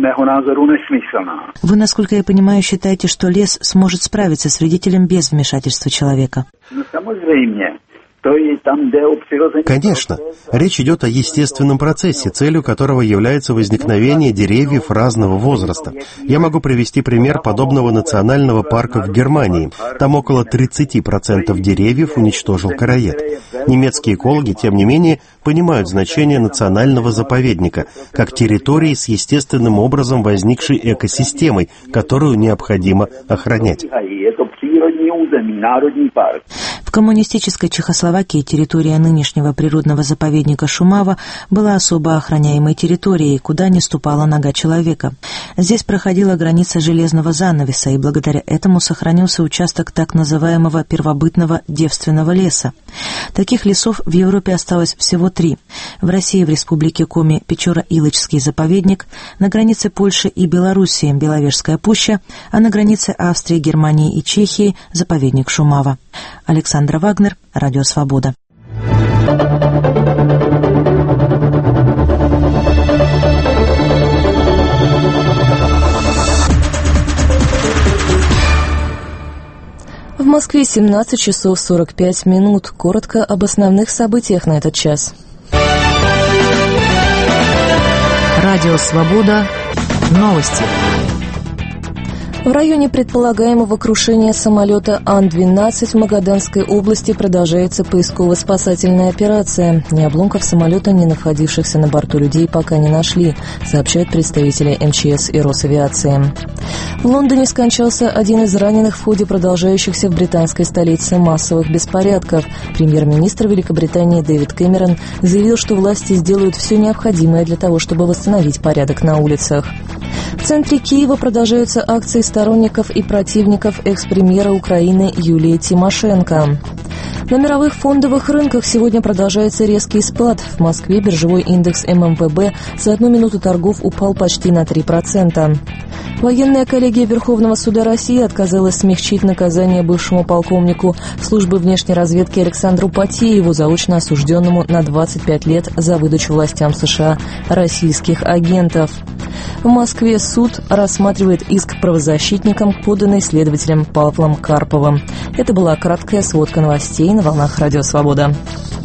Вы, насколько я понимаю, считаете, что лес сможет справиться с вредителем без вмешательства человека? Конечно. Речь идет о естественном процессе, целью которого является возникновение деревьев разного возраста. Я могу привести пример подобного национального парка в Германии. Там около 30% деревьев уничтожил короед. Немецкие экологи, тем не менее, понимают значение национального заповедника как территории с естественным образом возникшей экосистемой, которую необходимо охранять. В коммунистической Чехословакии территория нынешнего природного заповедника Шумава была особо охраняемой территорией, куда не ступала нога человека. Здесь проходила граница железного занавеса, и благодаря этому сохранился участок так называемого первобытного девственного леса. Таких лесов в Европе осталось всего 3. В России в республике Коми Печора-Илочский заповедник, на границе Польши и Белоруссии Беловежская пуща, а на границе Австрии, Германии и Чехии заповедник Шумава. Александра Вагнер, Радио Свобода. В Москве 17 часов 45 минут. Коротко об основных событиях на этот час. Радио «Свобода». Новости. В районе предполагаемого крушения самолета Ан-12 в Магаданской области продолжается поисково-спасательная операция. Ни обломков самолета, ни находившихся на борту людей пока не нашли, сообщают представители МЧС и Росавиации. В Лондоне скончался один из раненых в ходе продолжающихся в британской столице массовых беспорядков. Премьер-министр Великобритании Дэвид Кэмерон заявил, что власти сделают все необходимое для того, чтобы восстановить порядок на улицах. В центре Киева продолжаются акции сторонников и противников экс-премьера Украины Юлии Тимошенко. На мировых фондовых рынках сегодня продолжается резкий спад. В Москве биржевой индекс ММВБ за 1 минуту торгов упал почти на 3%. Военная коллегия Верховного суда России отказалась смягчить наказание бывшему полковнику службы внешней разведки Александру Потееву, заочно осужденному на 25 лет за выдачу властям США российских агентов. В Москве суд рассматривает иск правозащитникам, поданный следователем Павлом Карповым. Это была краткая сводка новостей на волнах Радио Свобода.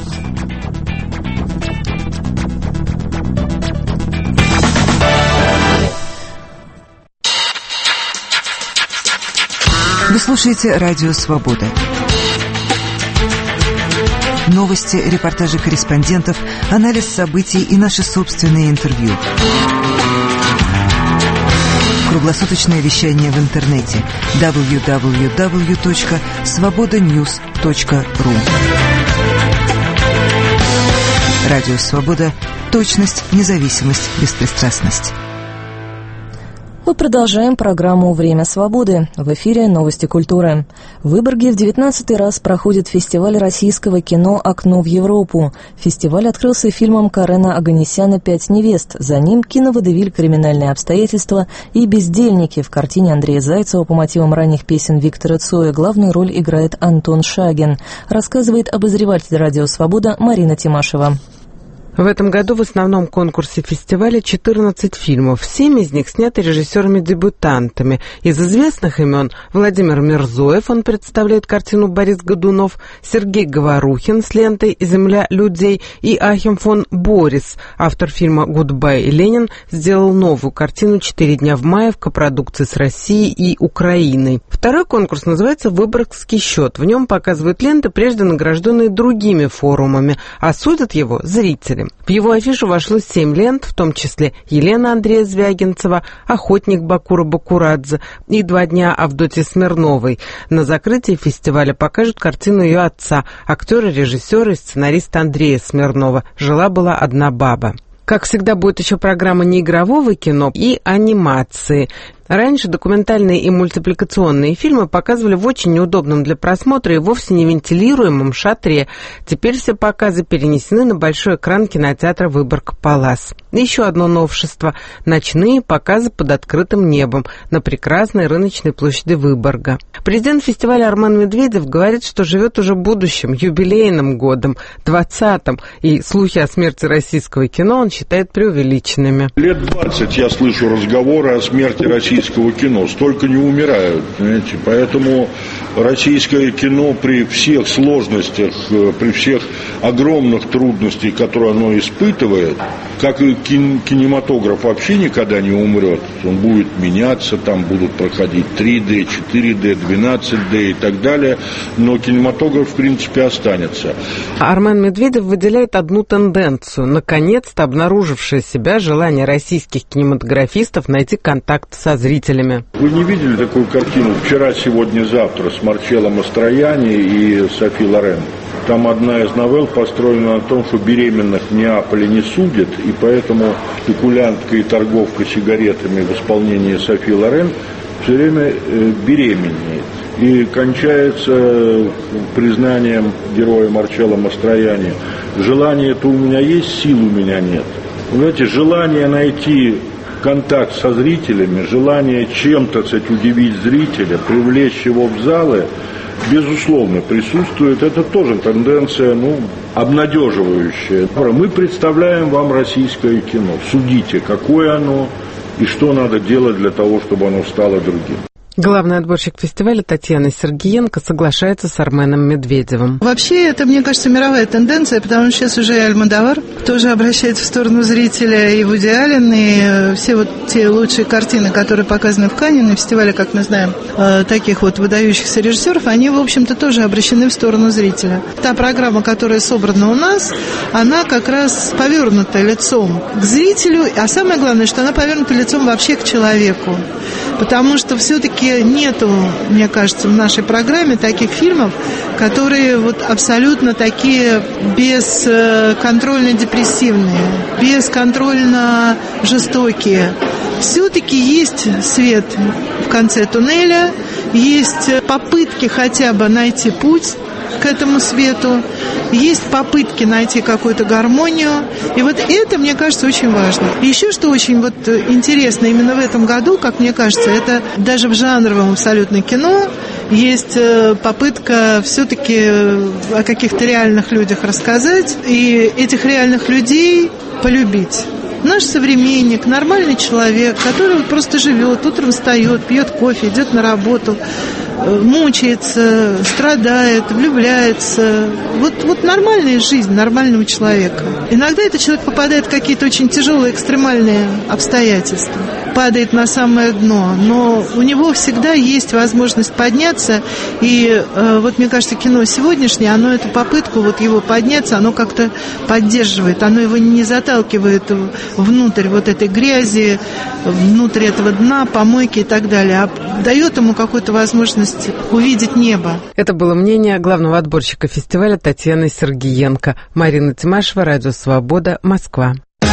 Вы слушаете Радио Свобода. Новости, репортажи корреспондентов, анализ событий и наши собственные интервью. Круглосуточное вещание в интернете www.svobodanews.ru. Радио Свобода. Точность, независимость, беспристрастность. Мы продолжаем программу «Время свободы». В эфире новости культуры. В Выборге в 19-й раз проходит фестиваль российского кино «Окно в Европу». Фестиваль открылся фильмом Карена Оганесяна «Пять невест». За ним киноводевиль «Криминальные обстоятельства» и «Бездельники». В картине Андрея Зайцева по мотивам ранних песен Виктора Цоя главную роль играет Антон Шагин. Рассказывает обозреватель «Радио Свобода» Марина Тимашева. В этом году в основном конкурсе фестиваля 14 фильмов. 7 из них сняты режиссерами-дебютантами. Из известных имен Владимир Мирзоев, он представляет картину «Борис Годунов», Сергей Говорухин с лентой «Земля людей» и Ахим фон Борис, автор фильма «Гудбай, Ленин», сделал новую картину «4 дня в мае» в копродукции с Россией и Украиной. Второй конкурс называется «Выборгский счет». В нем показывают ленты, прежде награжденные другими форумами, а судят его зрители. В его афишу вошло 7 лент, в том числе «Елена» Андрея Звягинцева, «Охотник» Бакура Бакурадзе и «2 дня» Авдотьи Смирновой. На закрытии фестиваля покажут картину ее отца, актера, режиссера и сценариста Андрея Смирнова «Жила-была одна баба». Как всегда, будет еще программа неигрового кино и анимации. Раньше документальные и мультипликационные фильмы показывали в очень неудобном для просмотра и вовсе не вентилируемом шатре. Теперь все показы перенесены на большой экран кинотеатра «Выборг-Палас». Еще одно новшество – ночные показы под открытым небом на прекрасной рыночной площади Выборга. Президент фестиваля Армен Медведев говорит, что живет уже будущим, юбилейным годом, 20-м, и слухи о смерти российского кино он считает преувеличенными. Лет 20 я слышу разговоры о смерти российского кино. Столько не умирают, понимаете? Поэтому российское кино при всех сложностях, при всех огромных трудностях, которые оно испытывает, как и кинематограф вообще никогда не умрет. Он будет меняться, там будут проходить 3D, 4D, 12D и так далее, но кинематограф в принципе останется. Армен Медведев выделяет одну тенденцию, наконец-то обнаружившее себя желание российских кинематографистов найти контакт со зрителями. Вы не видели такую картину «Вчера, сегодня, завтра» с Марчелло Мастроянни и Софи Лорен. Там одна из новелл построена на том, что беременных в Неаполе не судят, и поэтому спекулянтка и торговка сигаретами в исполнении Софи Лорен все время беременеет. И кончается признанием героя Марчелло Мастроянни: желание-то у меня есть, сил у меня нет. Вы знаете, желание найти контакт со зрителями, желание чем-то, кстати, удивить зрителя, привлечь его в залы, безусловно, присутствует. Это тоже тенденция, обнадеживающая. Мы представляем вам российское кино. Судите, какое оно и что надо делать для того, чтобы оно стало другим. Главный отборщик фестиваля Татьяна Сергиенко соглашается с Арменом Медведевым. Вообще, это, мне кажется, мировая тенденция, потому что сейчас уже и Альмодовар тоже обращается в сторону зрителя, и Вуди Аллен, и все вот те лучшие картины, которые показаны в Канне на фестивале, как мы знаем, таких вот выдающихся режиссеров, они, в общем-то, тоже обращены в сторону зрителя. Та программа, которая собрана у нас, она как раз повернута лицом к зрителю, а самое главное, что она повернута лицом вообще к человеку. Потому что все-таки нету, мне кажется, в нашей программе таких фильмов, которые вот абсолютно такие бесконтрольно-депрессивные, бесконтрольно-жестокие. Все-таки есть свет в конце туннеля, есть попытки хотя бы найти путь к этому свету, есть попытки найти какую-то гармонию, и вот это, мне кажется, очень важно. И еще что очень вот интересно именно в этом году, как мне кажется, это даже в жанровом абсолютно кино есть попытка все-таки о каких-то реальных людях рассказать и этих реальных людей полюбить. Наш современник, нормальный человек, который вот просто живет, утром встает, пьет кофе, идет на работу, мучается, страдает, влюбляется. Вот нормальная жизнь нормального человека. Иногда этот человек попадает в какие-то очень тяжелые, экстремальные обстоятельства, падает на самое дно, но у него всегда есть возможность подняться, и вот мне кажется, кино сегодняшнее, оно эту попытку вот его подняться, оно как-то поддерживает, оно его не заталкивает внутрь вот этой грязи, внутрь этого дна, помойки и так далее, а дает ему какую-то возможность увидеть небо. Это было мнение главного отборщика фестиваля Татьяны Сергиенко. Марина Тимашева, Радио Свобода, Москва.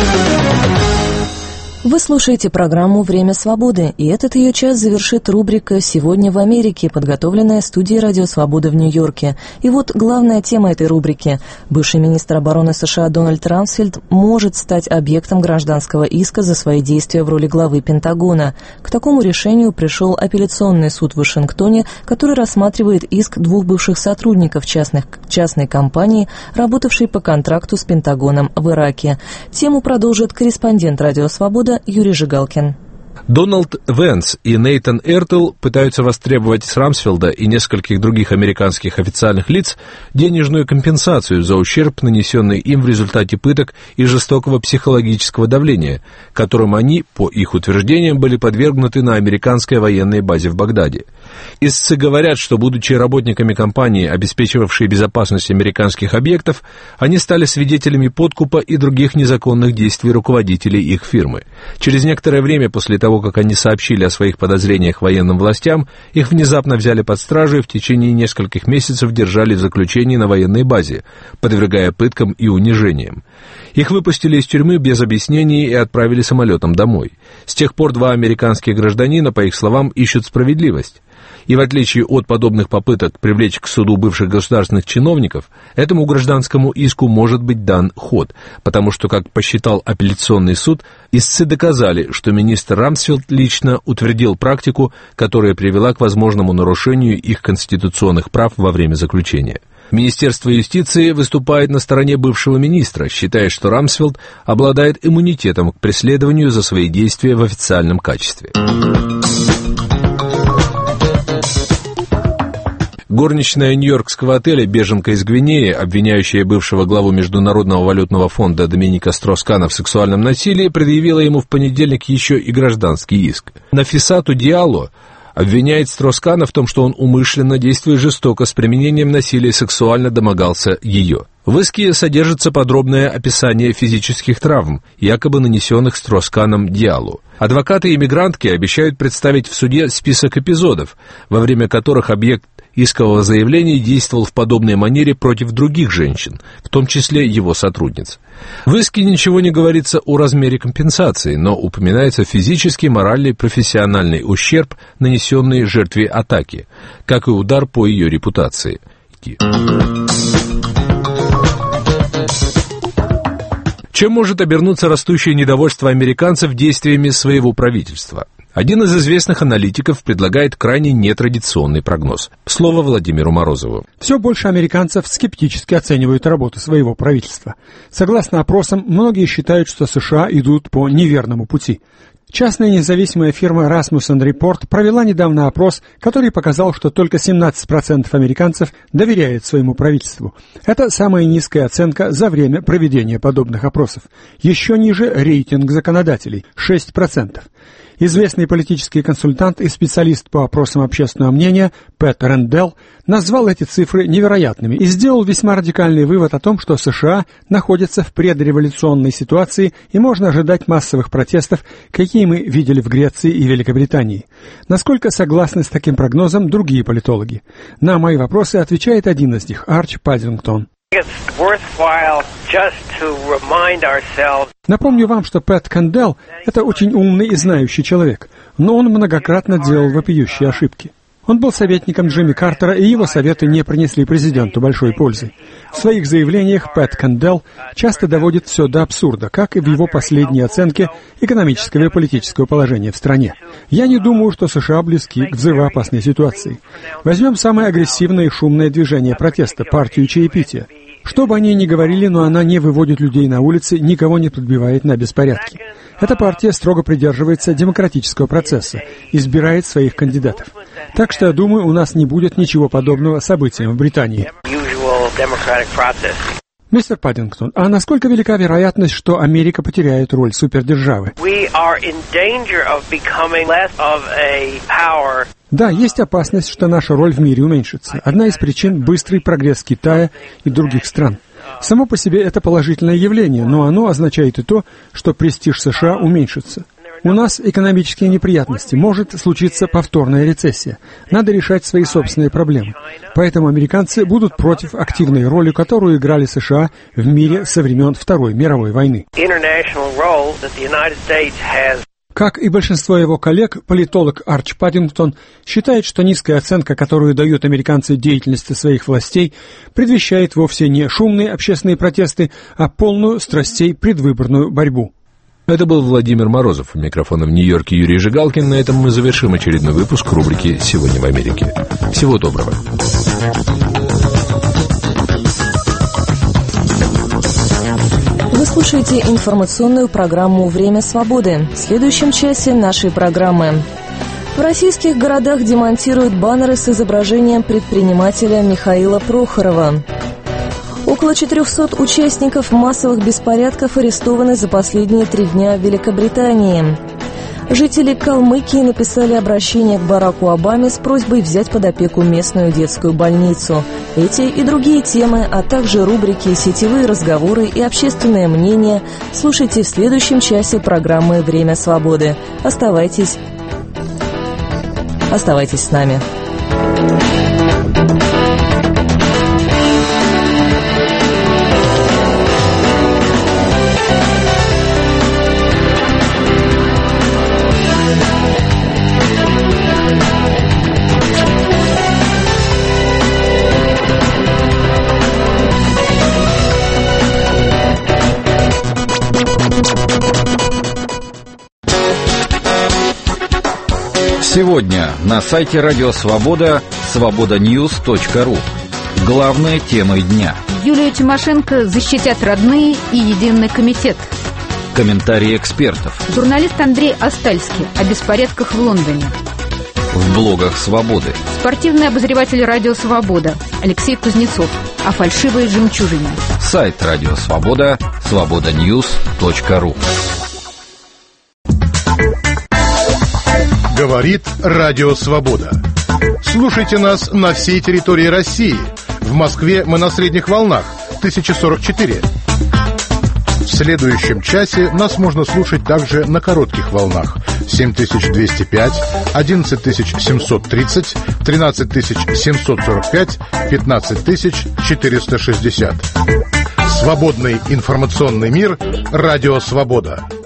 Вы слушаете программу «Время свободы», и этот ее час завершит рубрика «Сегодня в Америке», подготовленная студией «Радио Свобода» в Нью-Йорке. И вот главная тема этой рубрики. Бывший министр обороны США Дональд Рамсфельд может стать объектом гражданского иска за свои действия в роли главы Пентагона. К такому решению пришел апелляционный суд в Вашингтоне, который рассматривает иск двух бывших сотрудников частной компании, работавшей по контракту с Пентагоном в Ираке. Тему продолжит корреспондент «Радио Свобода» Юрий Жигалкин. Дональд Венс и Нейтан Эртл пытаются востребовать с Рамсфелда и нескольких других американских официальных лиц денежную компенсацию за ущерб, нанесенный им в результате пыток и жестокого психологического давления, которым они, по их утверждениям, были подвергнуты на американской военной базе в Багдаде. Истцы говорят, что, будучи работниками компании, обеспечивавшей безопасность американских объектов, они стали свидетелями подкупа и других незаконных действий руководителей их фирмы. Через некоторое время после того, как они сообщили о своих подозрениях военным властям, их внезапно взяли под стражу и в течение нескольких месяцев держали в заключении на военной базе, подвергая пыткам и унижениям. Их выпустили из тюрьмы без объяснений и отправили самолетом домой. С тех пор два американских гражданина, по их словам, ищут справедливость. И в отличие от подобных попыток привлечь к суду бывших государственных чиновников, этому гражданскому иску может быть дан ход, потому что, как посчитал апелляционный суд, истцы доказали, что министр Рамсфелд лично утвердил практику, которая привела к возможному нарушению их конституционных прав во время заключения. Министерство юстиции выступает на стороне бывшего министра, считая, что Рамсфелд обладает иммунитетом к преследованию за свои действия в официальном качестве. Горничная нью-йоркского отеля, беженка из Гвинеи, обвиняющая бывшего главу Международного валютного фонда Доминика Строскана в сексуальном насилии, предъявила ему в понедельник еще и гражданский иск. Нафисату Диалло обвиняет Строскана в том, что он умышленно, действуя жестоко, с применением насилия сексуально домогался ее. В иске содержится подробное описание физических травм, якобы нанесенных Стросканом Диалло. Адвокаты иммигрантки обещают представить в суде список эпизодов, во время которых объект искового заявления действовал в подобной манере против других женщин, в том числе его сотрудниц. В иске ничего не говорится о размере компенсации, но упоминается физический, моральный, профессиональный ущерб, нанесенный жертве атаки, как и удар по ее репутации. Чем может обернуться растущее недовольство американцев действиями своего правительства? Один из известных аналитиков предлагает крайне нетрадиционный прогноз. Слово Владимиру Морозову. Все больше американцев скептически оценивают работу своего правительства. Согласно опросам, многие считают, что США идут по неверному пути. Частная независимая фирма Rasmussen Report провела недавно опрос, который показал, что только 17% американцев доверяют своему правительству. Это самая низкая оценка за время проведения подобных опросов. Еще ниже рейтинг законодателей – 6%. Известный политический консультант и специалист по опросам общественного мнения Пэт Рэндалл назвал эти цифры невероятными и сделал весьма радикальный вывод о том, что США находятся в предреволюционной ситуации и можно ожидать массовых протестов, какие мы видели в Греции и Великобритании. Насколько согласны с таким прогнозом другие политологи? На мои вопросы отвечает один из них, Арч Паддингтон. Напомню вам, что Пэт Кандел – это очень умный и знающий человек, но он многократно делал вопиющие ошибки. Он был советником Джимми Картера, и его советы не принесли президенту большой пользы. В своих заявлениях Пэт Кандел часто доводит все до абсурда, как и в его последней оценке экономического и политического положения в стране. Я не думаю, что США близки к взрывоопасной ситуации. Возьмем самое агрессивное и шумное движение протеста – партию чаепития. Что бы они ни говорили, но она не выводит людей на улицы, никого не подбивает на беспорядки. Эта партия строго придерживается демократического процесса, избирает своих кандидатов. Так что, я думаю, у нас не будет ничего подобного событиям в Британии. Мистер Паддингтон, а насколько велика вероятность, что Америка потеряет роль супердержавы? Да, есть опасность, что наша роль в мире уменьшится. Одна из причин – быстрый прогресс Китая и других стран. Само по себе это положительное явление, но оно означает и то, что престиж США уменьшится. У нас экономические неприятности, может случиться повторная рецессия. Надо решать свои собственные проблемы. Поэтому американцы будут против активной роли, которую играли США в мире со времен Второй мировой войны. Как и большинство его коллег, политолог Арч Паддингтон считает, что низкая оценка, которую дают американцы деятельности своих властей, предвещает вовсе не шумные общественные протесты, а полную страстей предвыборную борьбу. Это был Владимир Морозов. У микрофона в Нью-Йорке Юрий Жигалкин. На этом мы завершим очередной выпуск рубрики «Сегодня в Америке». Всего доброго. Вы слушаете информационную программу «Время свободы». В следующем часе нашей программы. В российских городах демонтируют баннеры с изображением предпринимателя Михаила Прохорова. Около 400 участников массовых беспорядков арестованы за последние 3 дня в Великобритании. Жители Калмыкии написали обращение к Бараку Обаме с просьбой взять под опеку местную детскую больницу. Эти и другие темы, а также рубрики «Сетевые разговоры» и «Общественное мнение» слушайте в следующем часе программы «Время свободы». Оставайтесь с нами. Сегодня на сайте Радио Свобода свободаnews.ru. Главные темы дня. Юлию Тимошенко защитят родные и Единый комитет. Комментарии экспертов. Журналист Андрей Астальский о беспорядках в Лондоне. В блогах Свободы. Спортивный обозреватель Радио Свобода Алексей Кузнецов о фальшивой жемчужине. Сайт Радио Свобода свободаnews.ru. Говорит Радио Свобода. Слушайте нас на всей территории России. В Москве мы на средних волнах 1044. В следующем часе нас можно слушать также на коротких волнах 7205, 11730, 13745, 15460. Свободный информационный мир. Радио «Свобода».